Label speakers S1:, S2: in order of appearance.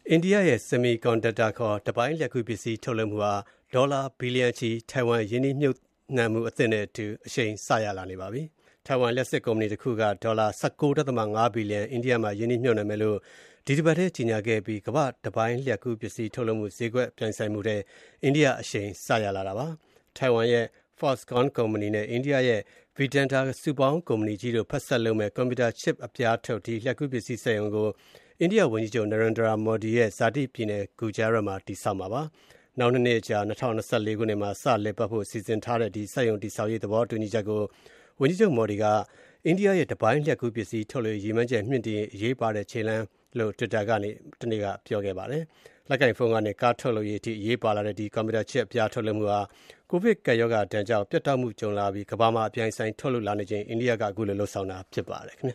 S1: အိန္ဒိယရဲ့ Semiconductor ခေါ် တပိုင်းလျှပ်ကူးပစ္စည်းထုတ်လုပ်မှုဟာဒေါ်လာဘီလီယံချီထိုင်ဝမ်ရင်းနှီးမြှုပ်နှံမှုအသစ်နဲ့အတူအရှိန်စရလာနေပါပြီ။ ထိုင်ဝမ်လျှပ်စစ်ကုမ္ပဏီတစ်ခုကဒေါ်လာ 19.5 ဘီလီယံအိန္ဒိယမှာရင်းနှီးမြှုပ်နှံမယ်လို့ဒီတစ်ပတ်ထဲကြေညာခဲ့ပြီးကမ္ဘာ့တပိုင်းလျှပ်ကူးပစ္စည်းထုတ်လုပ်မှုဈေးကွက်ပြိုင်ဆိုင်မှုထဲအိန္ဒိယအရှိန်စရလာတာပါ။ ထိုင်ဝမ်ရဲ့ Foxconn ကုမ္ပဏီနဲ့အိန္ဒိယရဲ့ Vedanta စုပေါင်းကုမ္ပဏီကြီးတို့ဖက်စပ်လုပ်မဲ့ကွန်ပျူတာ chip အပြားထုတ်ဒီလျှပ်ကူးပစ္စည်းစက်ရုံကိုအိန္ဒိယဝန်ကြီးချုပ် Narendra Modi ရဲ့ဇာတိပြည်နယ် Gujarat မှာတည်ဆောက်မှာပါ။ နောက်2နှစ်အကြာ2024ခုနှစ်မှာစလည်ပတ်ဖို့စီစဉ်ထားတဲ့ဒီစက်ရုံတည်ဆောက်ရေးသဘောတူညီချက်ကိုဝန်ကြီးချုပ် Modi ကအိန္ဒိယရဲ့တပိုင်းလျှပ်ကူးပစ္စည်းထုတ်လုပ်ရေးရည်မှန်းချက်မြှင့်တင်ရေးအရေးပါတဲ့ခြေလှမ်းလို့ Twitter ကနေတနေ့ကပြောခဲ့ပါတယ်။ လက်ကိုင်ဖုန်းကနေကားထုတ်လုပ်ရေးအထိအရေးပါလာတဲ့ဒီကွန်ပျူတာ chip အပြားထုတ်လုပ်မှုဟာကိုဗစ်ကပ်ရောဂါဒဏ်ကြောင့်ပြတ်တောက်မှုကြုံလာပြီးကမ္ဘာမှာအပြိုင်ဆိုင်ထုတ်လုပ်လာနေချိန်အိန္ဒိယကအခုလိုလုပ်ဆောင်တာဖြစ်ပါတယ်ခင်ဗျာ